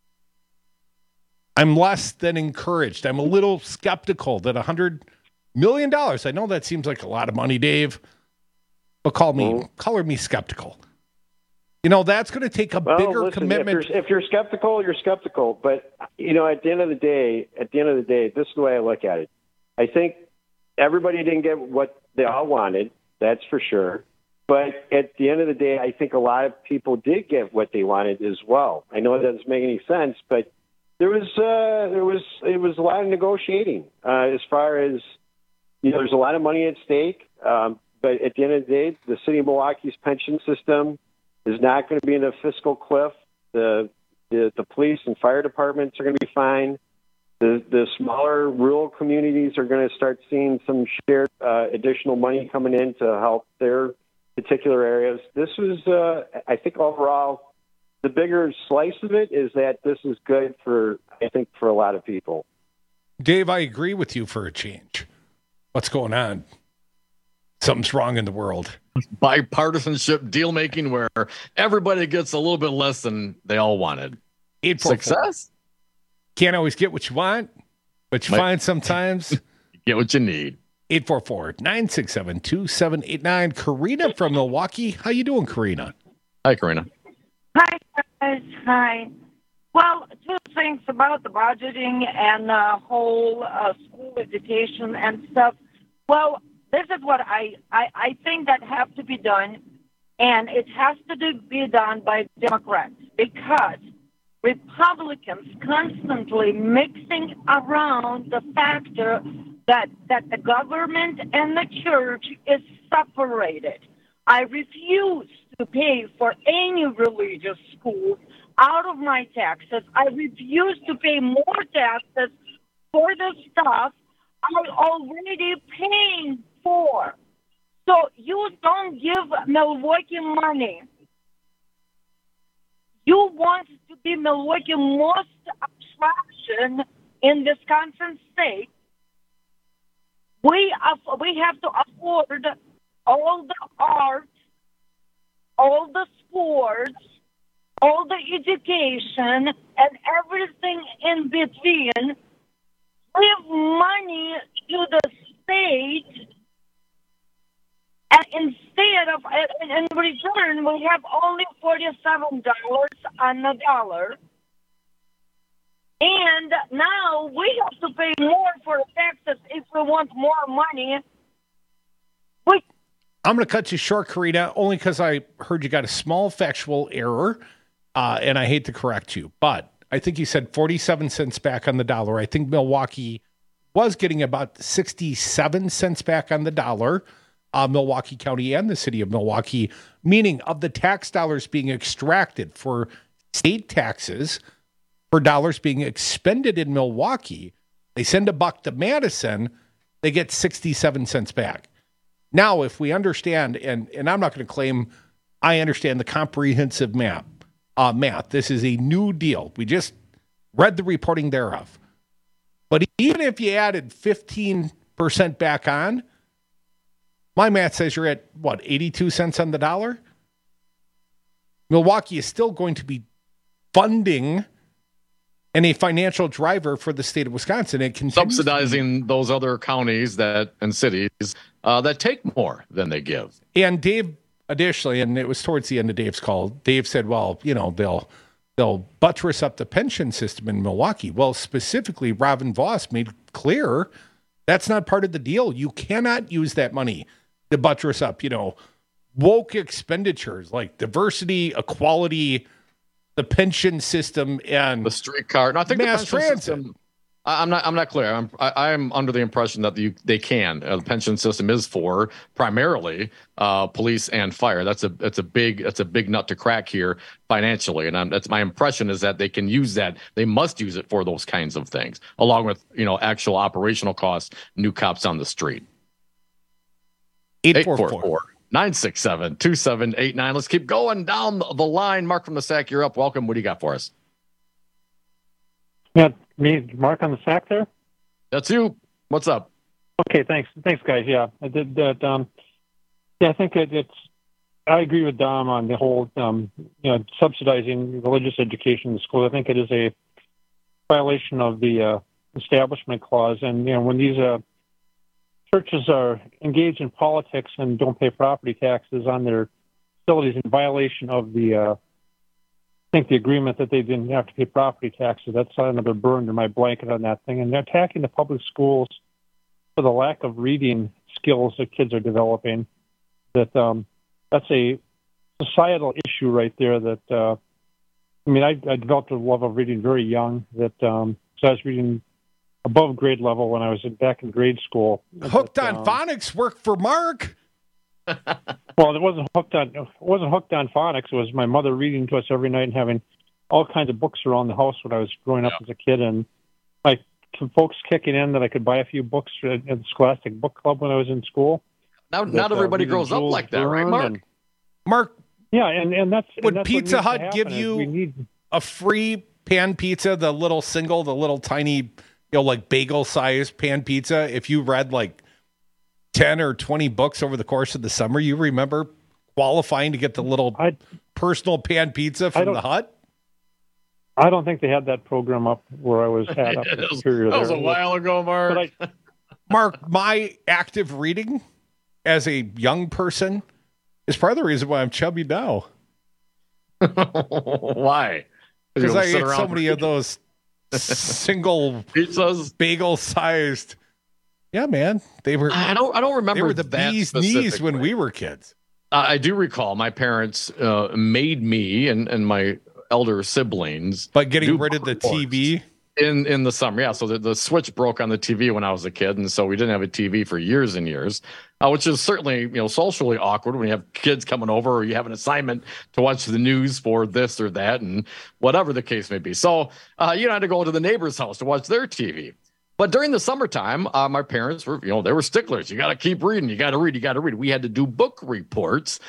I'm less than encouraged. I'm a little skeptical that $100 million, I know that seems like a lot of money, Dave, but color me skeptical. You know, that's going to take a bigger commitment. If you're skeptical, you're skeptical. But, you know, at the end of the day, this is the way I look at it. I think everybody didn't get what they all wanted. That's for sure. But at the end of the day, I think a lot of people did get what they wanted as well. I know it doesn't make any sense, but it was a lot of negotiating as far as, you know, there's a lot of money at stake. But at the end of the day, the city of Milwaukee's pension system is not going to be in a fiscal cliff. The police and fire departments are going to be fine. The smaller rural communities are going to start seeing some shared additional money coming in to help their particular areas. This was, I think, overall, the bigger slice of it is that this is good for a lot of people. Dave, I agree with you for a change. What's going on? Something's wrong in the world. Bipartisanship deal making where everybody gets a little bit less than they all wanted. Success? Can't always get what you want, but you find sometimes. Get what you need. 844-967-2789. Karina from Milwaukee. How you doing, Karina? Hi, Karina. Hi, guys. Hi. Well, two things about the budgeting and the whole school education and stuff. Well, this is what I think that have to be done, and it has to be done by Democrats, because Republicans constantly mixing around the factor that the government and the church is separated. I refuse to pay for any religious school out of my taxes. I refuse to pay more taxes for the stuff I'm already paying for. So you don't give Milwaukee money. You want to be Milwaukee's most attraction in Wisconsin state. We have to afford all the art, all the sports, all the education, and everything in between. Give money to the state, and instead of, in return, we have only $47 on the dollar. And now we have to pay more for taxes if we want more money. I'm going to cut you short, Karina, only because I heard you got a small factual error, and I hate to correct you, but I think you said 47 cents back on the dollar. I think Milwaukee was getting about 67 cents back on the dollar, Milwaukee County and the city of Milwaukee, meaning of the tax dollars being extracted for state taxes, for dollars being expended in Milwaukee, they send $1 to Madison, they get 67 cents back. Now, if we understand, and I'm not going to claim I understand the comprehensive math. This is a new deal. We just read the reporting thereof. But even if you added 15% back on, my math says you're at, 82 cents on the dollar? Milwaukee is still going to be funding and a financial driver for the state of Wisconsin. It continues subsidizing those other counties and cities that take more than they give. And Dave, additionally, and it was towards the end of Dave's call, Dave said, well, they'll buttress up the pension system in Milwaukee. Well, specifically, Robin Voss made clear that's not part of the deal. You cannot use that money to buttress up, woke expenditures like diversity, equality, the pension system, and the streetcar. No, I think mass the pension transit. system, I'm not clear. I'm under the impression that they can. The pension system is for primarily police and fire. That's a big nut to crack here financially, and that's my impression is that they can use that. They must use it for those kinds of things, along with actual operational costs. New cops on the street. 844-967-2789. Let's keep going down the line. Mark from the Sac, you're up. Welcome. What do you got for us? Yeah, me, Mark on the Sac there? That's you. What's up? Okay, thanks. Thanks, guys. Yeah, I did that. I think I agree with Dom on the whole, subsidizing religious education in the school. I think it is a violation of the Establishment Clause. And, when these churches are engaged in politics and don't pay property taxes on their facilities in violation of the agreement that they didn't have to pay property taxes, that's another burn to my blanket on that thing. And they're attacking the public schools for the lack of reading skills that kids are developing. That's a societal issue right there. That I developed a love of reading very young. So I was reading above grade level when I was back in grade school. Hooked on Phonics worked for Mark. Well, it wasn't hooked on phonics. It was my mother reading to us every night and having all kinds of books around the house when I was growing up as a kid, and some folks kicking in that I could buy a few books at the Scholastic Book Club when I was in school. Not everybody grows up like that, right, Mark? Mark, yeah, and that's would Pizza Hut give you a free pan pizza, the little tiny, like bagel-sized pan pizza, if you read 10 or 20 books over the course of the summer? You remember qualifying to get the little personal pan pizza from the Hut? I don't think they had that program up where I was at. That was a while ago, Mark. Mark, my active reading as a young person is part of the reason why I'm chubby now. Why? Because I ate so many of those single pizzas, bagel-sized. Yeah, man. They were. I don't remember. They were the bee's knees when we were kids. I do recall my parents made me and my elder siblings by getting rid of the TV in the summer. Yeah, so the switch broke on the TV when I was a kid, and so we didn't have a TV for years and years, which is certainly socially awkward when you have kids coming over or you have an assignment to watch the news for this or that and whatever the case may be. So you had to go to the neighbor's house to watch their TV. But during the summertime, my parents were, they were sticklers. You got to keep reading. You got to read. We had to do book reports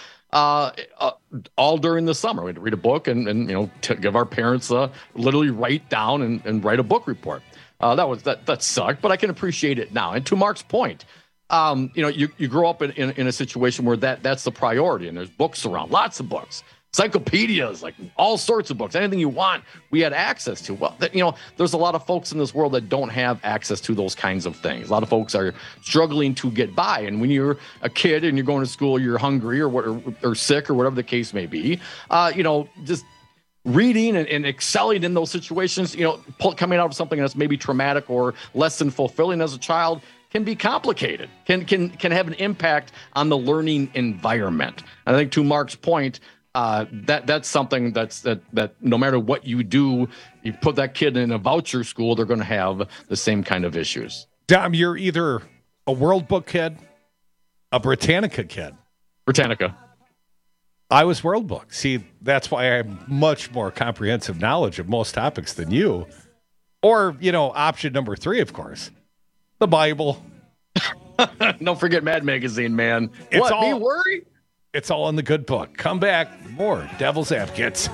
all during the summer. We had to read a book and to give our parents literally write down and write a book report. That sucked, but I can appreciate it now. And to Mark's point, you grow up in a situation where that's the priority, and there's books around, lots of books. Encyclopedias, all sorts of books, anything you want, we had access to. Well, there's a lot of folks in this world that don't have access to those kinds of things. A lot of folks are struggling to get by. And when you're a kid and you're going to school, you're hungry or sick or whatever the case may be, just reading and excelling in those situations, coming out of something that's maybe traumatic or less than fulfilling as a child can be complicated, can have an impact on the learning environment. And I think to Mark's point, that's something that no matter what you do, you put that kid in a voucher school, they're going to have the same kind of issues. Dom, you're either a World Book kid, a Britannica kid. Britannica. I was World Book. See, that's why I have much more comprehensive knowledge of most topics than you. Or, option number 3, of course, the Bible. Don't forget Mad Magazine, man. Me worry? It's all in the good book. Come back. More Devil's Advocates.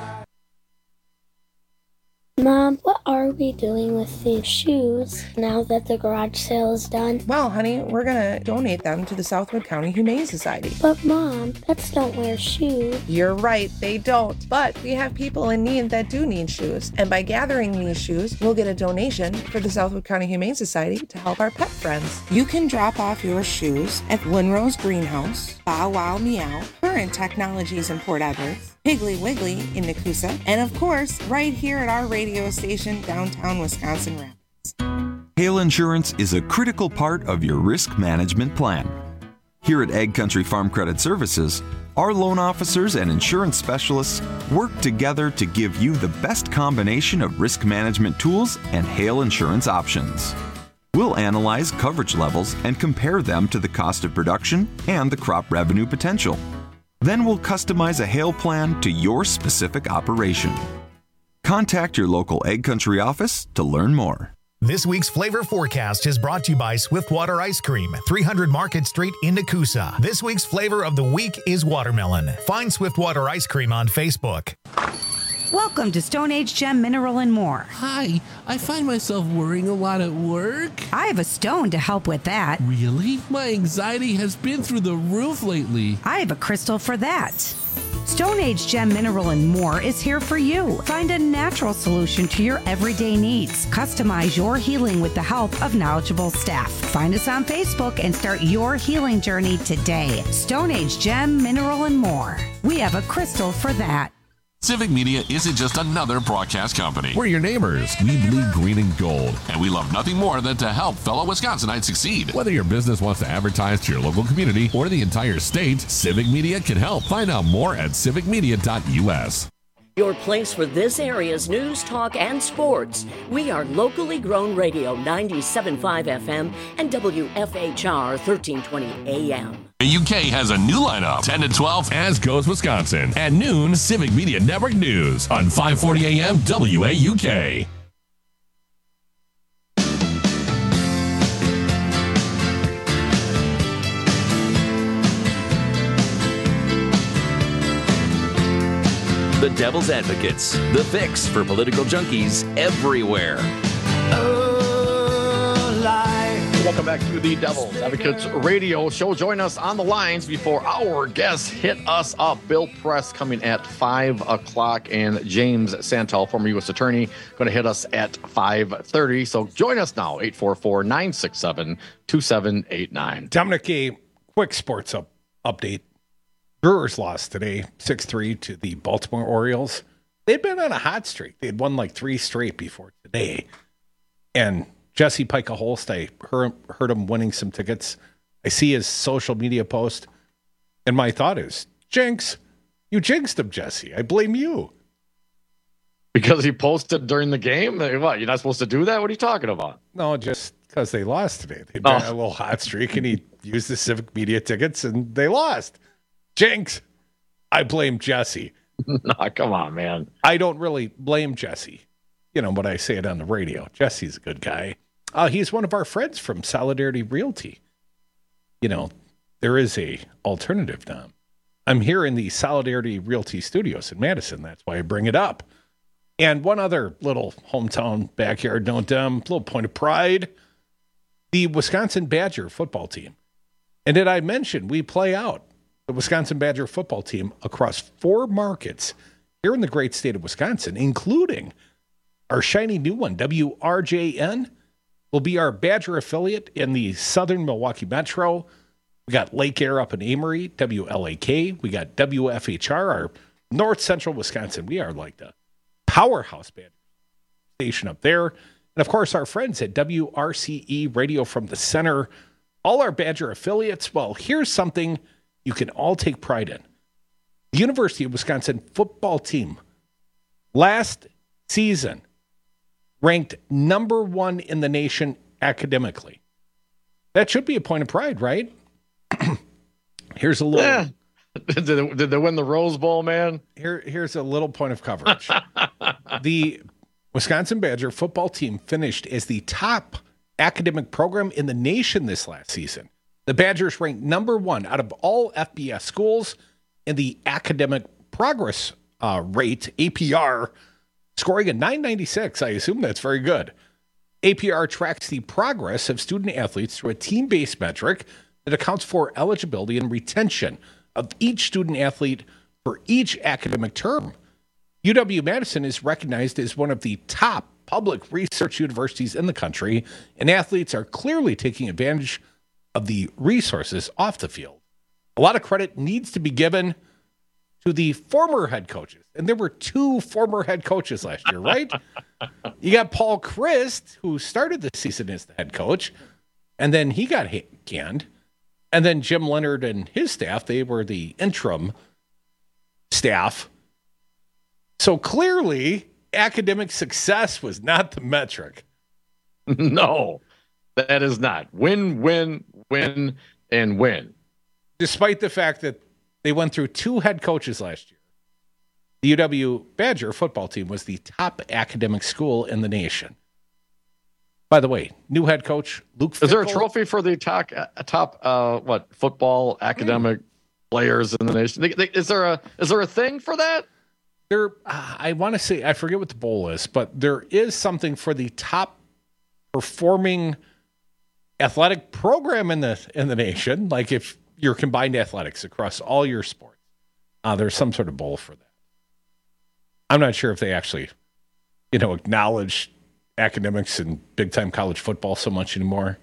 Mom, what are we doing with these shoes now that the garage sale is done? Well, honey, we're going to donate them to the Southwood County Humane Society. But, Mom, pets don't wear shoes. You're right, they don't. But we have people in need that do need shoes. And by gathering these shoes, we'll get a donation for the Southwood County Humane Society to help our pet friends. You can drop off your shoes at Winrose Greenhouse, Bow Wow Meow, Current Technologies in Port Edwards, Piggly Wiggly in Nakusa, and of course, right here at our radio station, downtown Wisconsin Rapids. Hail insurance is a critical part of your risk management plan. Here at Ag Country Farm Credit Services, our loan officers and insurance specialists work together to give you the best combination of risk management tools and hail insurance options. We'll analyze coverage levels and compare them to the cost of production and the crop revenue potential. Then we'll customize a hail plan to your specific operation. Contact your local Ag Country office to learn more. This week's Flavor Forecast is brought to you by Swiftwater Ice Cream, 300 Market Street in Nakusa. This week's flavor of the week is watermelon. Find Swiftwater Ice Cream on Facebook. Welcome to Stone Age Gem Mineral and More. Hi, I find myself worrying a lot at work. I have a stone to help with that. Really? My anxiety has been through the roof lately. I have a crystal for that. Stone Age Gem Mineral and More is here for you. Find a natural solution to your everyday needs. Customize your healing with the help of knowledgeable staff. Find us on Facebook and start your healing journey today. Stone Age Gem Mineral and More. We have a crystal for that. Civic Media isn't just another broadcast company. We're your neighbors. We bleed green and gold. And we love nothing more than to help fellow Wisconsinites succeed. Whether your business wants to advertise to your local community or the entire state, Civic Media can help. Find out more at civicmedia.us. Your place for this area's news, talk, and sports. We are locally grown radio 97.5 FM and WFHR 1320 AM. The UK has a new lineup, 10 to 12, as goes Wisconsin. At noon, Civic Media Network News on 540 AM WAUK. The Devil's Advocates, the fix for political junkies everywhere. Welcome back to the Devil's Advocates radio show. Join us on the lines before our guests hit us up. Bill Press coming at 5 o'clock and James Santel, former U.S. attorney, going to hit us at 5:30. So join us now, 844-967-2789. Dominic, a quick sports update. Brewers lost today, 6-3 to the Baltimore Orioles. They'd been on a hot streak. They'd won like 3 straight before today. And Jesse Pica-Holst, I heard him winning some tickets. I see his social media post. And my thought is, Jinx, you jinxed him, Jesse. I blame you. Because he posted during the game? What, you're not supposed to do that? What are you talking about? No, just because they lost today. They'd been on a little hot streak, and he used the Civic Media tickets, and they lost. Jinx, I blame Jesse. No, come on, man. I don't really blame Jesse, but I say it on the radio. Jesse's a good guy. He's one of our friends from Solidarity Realty. There is a alternative now. I'm here in the Solidarity Realty studios in Madison. That's why I bring it up. And one other little hometown backyard little point of pride, the Wisconsin Badger football team. And did I mention we play out the Wisconsin Badger football team across 4 markets here in the great state of Wisconsin, including our shiny new one, WRJN, will be our Badger affiliate in the southern Milwaukee Metro. We got Lake Air up in Amory, WLAK. We got WFHR, our north central Wisconsin. We are like the powerhouse Badger station up there. And, of course, our friends at WRCE Radio from the center, all our Badger affiliates. Well, here's something you can all take pride in. The University of Wisconsin football team last season ranked number 1 in the nation academically. That should be a point of pride, right? Here's a little... Yeah. Did they win the Rose Bowl, man? Here's a little point of coverage. The Wisconsin Badger football team finished as the top academic program in the nation this last season. The Badgers ranked number 1 out of all FBS schools in the academic progress rate, APR, scoring a 996. I assume that's very good. APR tracks the progress of student athletes through a team-based metric that accounts for eligibility and retention of each student athlete for each academic term. UW-Madison is recognized as one of the top public research universities in the country, and athletes are clearly taking advantage of the resources off the field. A lot of credit needs to be given to the former head coaches. And there were 2 former head coaches last year, right? You got Paul Christ, who started the season as the head coach, and then he got canned. And then Jim Leonard and his staff, they were the interim staff. So clearly, academic success was not the metric. No, that is not. Win, win, win, and win. Despite the fact that they went through 2 head coaches last year. The UW Badger football team was the top academic school in the nation. By the way, new head coach, Luke Fickell. Is there a trophy for the top football academic players in the nation? Is there a thing for that? I want to say, I forget what the bowl is, but there is something for the top performing athletic program in the nation. Like if you're combined athletics across all your sports, there's some sort of bowl for that. I'm not sure if they actually, acknowledge academics and big time college football so much anymore.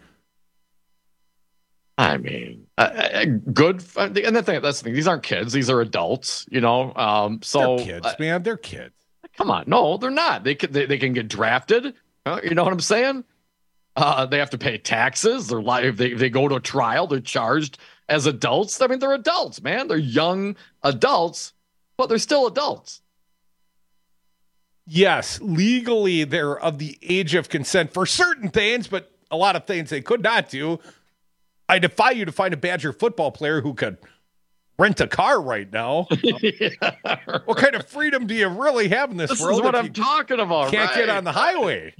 I mean, good. And that's the thing. These aren't kids. These are adults, So they're kids, man. They're kids. Come on. No, they're not. They can get drafted. You know what I'm saying? They have to pay taxes. They're live. They go to a trial. They're charged as adults. I mean, they're adults, man. They're young adults, but they're still adults. Yes, legally they're of the age of consent for certain things, but a lot of things they could not do. I defy you to find a Badger football player who could rent a car right now. What kind of freedom do you really have in this world? This is what I'm talking about. Can't get on the highway.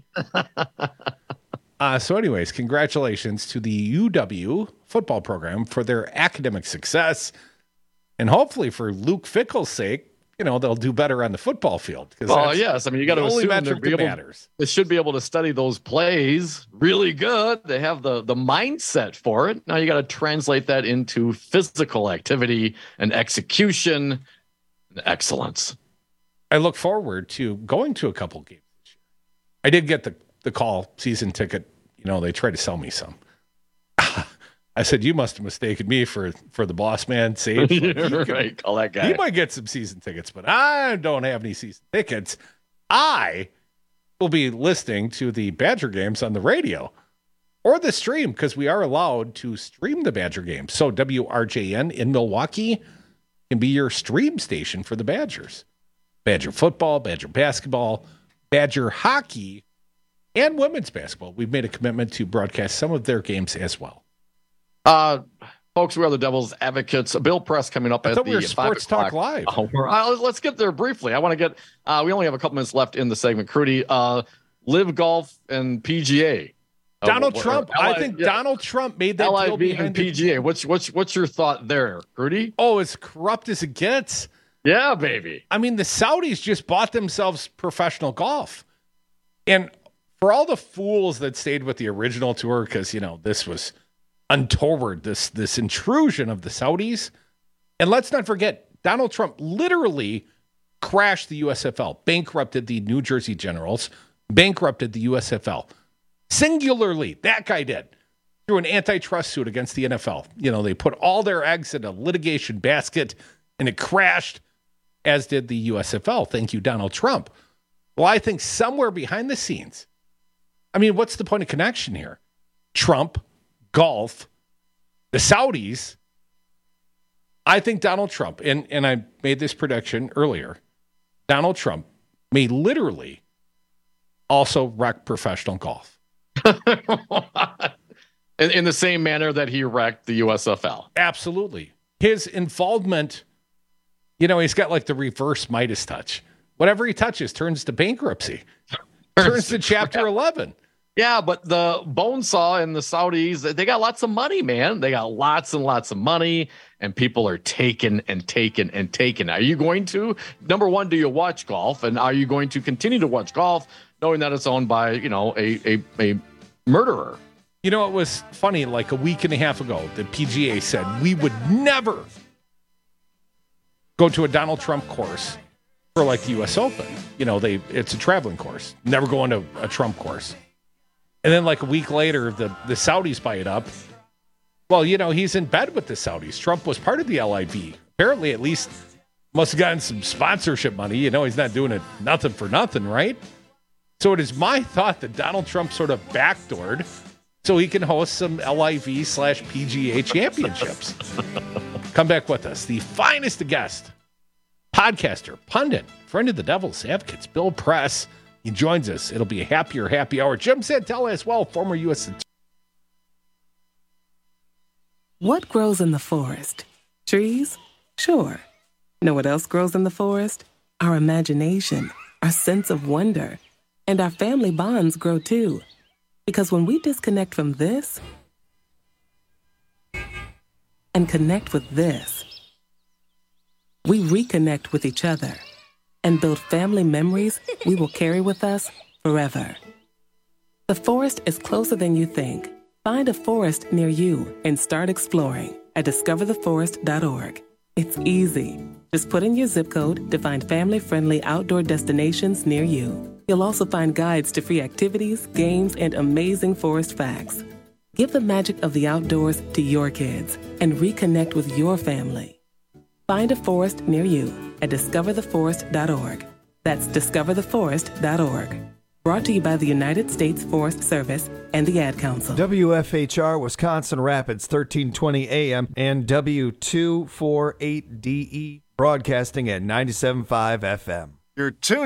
So anyways, congratulations to the UW football program for their academic success. And hopefully for Luke Fickell's sake, they'll do better on the football field. Well, yes. I mean, you got to assume they should be able to study those plays really good. They have the mindset for it. Now you got to translate that into physical activity and execution and excellence. I look forward to going to a couple games this year. I did get the call season ticket. They tried to sell me some. I said, you must have mistaken me for the boss man, Sage. Right, call that guy. He might get some season tickets, but I don't have any season tickets. I will be listening to the Badger games on the radio or the stream because we are allowed to stream the Badger games. So WRJN in Milwaukee can be your stream station for the Badgers. Badger football, Badger basketball, Badger hockey, and women's basketball. We've made a commitment to broadcast some of their games as well. Folks, we are the Devil's Advocates. Bill Press coming up at the Sports Talk Live. Let's get there briefly. I want to get. We only have a couple minutes left in the segment. Crudy, Live Golf and PGA. Donald Trump. I think Donald Trump made that deal behind and PGA. What's your thought there, Crudy? Oh, as corrupt as it gets. Yeah, baby. I mean, the Saudis just bought themselves professional golf, and for all the fools that stayed with the original tour, because this was untoward, this intrusion of the Saudis. And let's not forget, Donald Trump literally crashed the USFL, bankrupted the New Jersey Generals, bankrupted the USFL. Singularly, that guy did, through an antitrust suit against the NFL. They put all their eggs in a litigation basket, and it crashed, as did the USFL. Thank you, Donald Trump. Well, I think somewhere behind the scenes, I mean, what's the point of connection here? Trump, golf, the Saudis. I think Donald Trump, and I made this prediction earlier, Donald Trump may literally also wreck professional golf. in the same manner that he wrecked the USFL. Absolutely. His involvement, he's got like the reverse Midas touch. Whatever he touches turns to bankruptcy, turns to Chapter 11. Yeah, but the bone saw and the Saudis, they got lots of money, man. They got lots and lots of money, and people are taking and taking and taking. Are you going to, number one, do you watch golf? And are you going to continue to watch golf knowing that it's owned by, a murderer? It was funny, like a week and a half ago, the PGA said we would never go to a Donald Trump course for like the U.S. Open. It's a traveling course. Never go into a Trump course. And then like a week later, the Saudis buy it up. Well, he's in bed with the Saudis. Trump was part of the LIV. Apparently, at least must have gotten some sponsorship money. He's not doing it nothing for nothing, right? So it is my thought that Donald Trump sort of backdoored so he can host some LIV/PGA championships. Come back with us. The finest guest, podcaster, pundit, friend of the Devil's Advocates, Bill Press. He joins us. It'll be a happier happy hour. Jim Santelli as well, former U.S. Attorney. What grows in the forest? Trees? Sure. Know what else grows in the forest? Our imagination, our sense of wonder, and our family bonds grow too. Because when we disconnect from this and connect with this, we reconnect with each other and build family memories we will carry with us forever. The forest is closer than you think. Find a forest near you and start exploring at discovertheforest.org. It's easy. Just put in your zip code to find family-friendly outdoor destinations near you. You'll also find guides to free activities, games, and amazing forest facts. Give the magic of the outdoors to your kids and reconnect with your family. Find a forest near you at discovertheforest.org. That's discovertheforest.org. Brought to you by the United States Forest Service and the Ad Council. WFHR Wisconsin Rapids, 1320 AM and W248DE, broadcasting at 97.5 FM. You're tuned